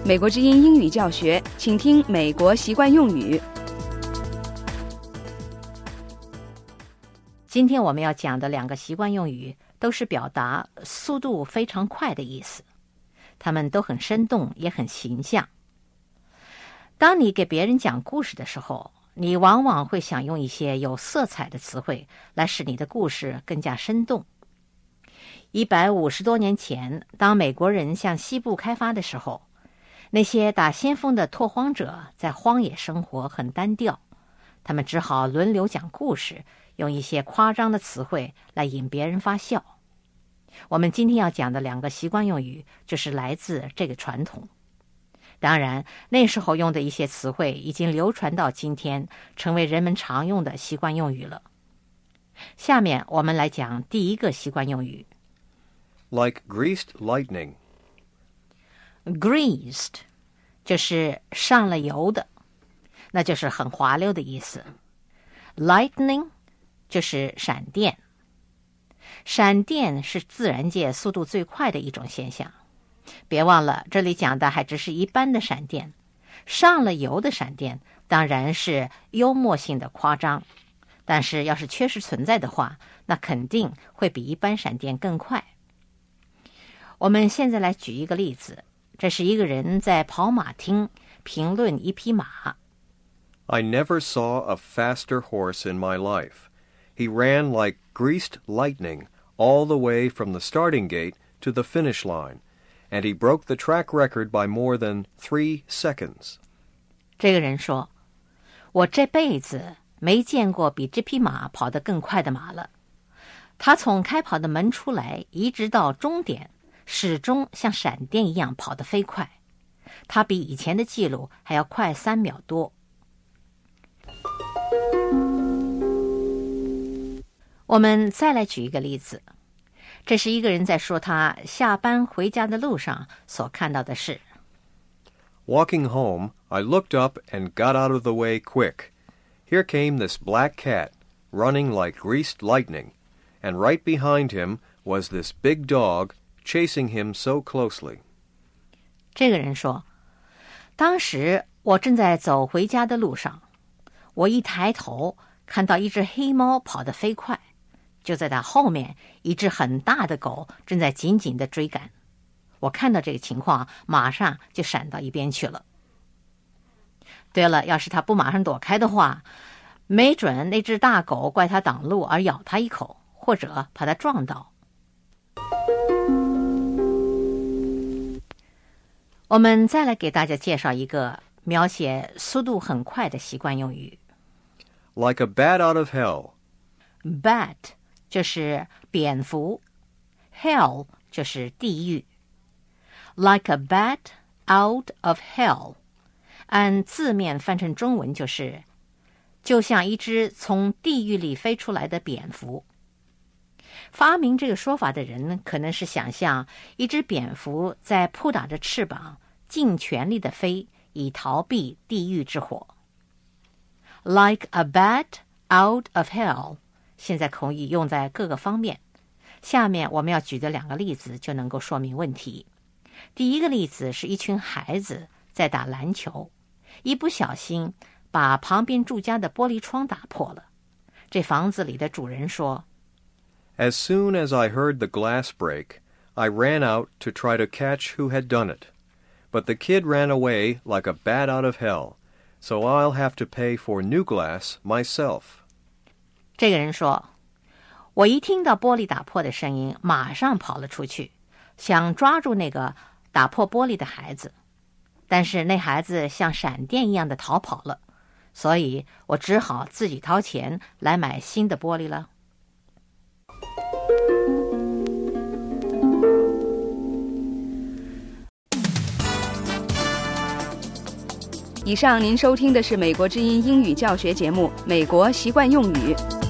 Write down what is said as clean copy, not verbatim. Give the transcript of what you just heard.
美国之音英语教学，请听美国习惯用语。 今天我们要讲的两个习惯用语都是表达速度非常快的意思，它们都很生动，也很形象。当你给别人讲故事的时候，你往往会想用一些有色彩的词汇来使你的故事更加生动。150多年前，当美国人向西部开发的时候，那些打先锋的拓荒者在荒野生活很单调，他们只好轮流讲故事，用一些夸张的词汇来引别人发笑。我们今天要讲的两个习惯用语就是来自这个传统。当然，那时候用的一些词汇已经流传到今天，成为人们常用的习惯用语了。下面我们来讲第一个习惯用语。 Like greased lightning. Greased 就是上了油的，那就是很滑溜的意思。Lightning 就是闪电。闪电是自然界速度最快的一种现象。别忘了，这里讲的还只是一般的闪电，上了油的闪电当然是幽默性的夸张，但是要是确实存在的话，那肯定会比一般闪电更快。我们现在来举一个例子，这是一个人在跑马厅评论一匹马。 I never saw a faster horse in my life. He ran like greased lightning all the way from the starting gate to the finish line.And he broke the track record by more than 3 seconds. 这个人说，我这辈子没见过比这匹马跑得更快的马了。他从开跑的门出来，一直到终点，始终像闪电一样跑得飞快。他比以前的记录还要快3秒多。我们再来举一个例子。这是一个人在说他下班回家的路上所看到的事。 Walking home, I looked up and got out of the way quick. Here came this black cat, running like greased lightning, and right behind him was this big dog, chasing him so closely. 这个人说，当时我正在走回家的路上，我一抬头看到一只黑猫跑得飞快。就在他后面，一只很大的狗正在紧紧地追赶。我看到这个情况，马上就闪到一边去了。对了，要是他不马上躲开的话，没准那只大狗怪他挡路而咬他一口，或者把他撞到。我们再来给大家介绍一个描写速度很快的习惯用语。 Like a bat out of hell. Bat就是蝙蝠， Hell 就是地狱。Like a bat out of hell， 按字面翻成中文就是就像一只从地狱里飞出来的蝙蝠。发明这个说法的人可能是想象一只蝙蝠在扑打着翅膀，尽全力地飞，以逃避地狱之火。Like a bat out of hell，现在可以用在各个方面。下面我们要举的两个例子就能够说明问题。第一个例子是一群孩子在打篮球，一不小心把旁边住家的玻璃窗打破了。这房子里的主人说， As soon as I heard the glass break, I ran out to try to catch who had done it. But the kid ran away like a bat out of hell, so I'll have to pay for new glass myself. 这个人说，我一听到玻璃打破的声音，马上跑了出去，想抓住那个打破玻璃的孩子，但是那孩子像闪电一样的逃跑了，所以我只好自己掏钱来买新的玻璃了。 以上您收听的是美国之音英语教学节目《美国习惯用语》。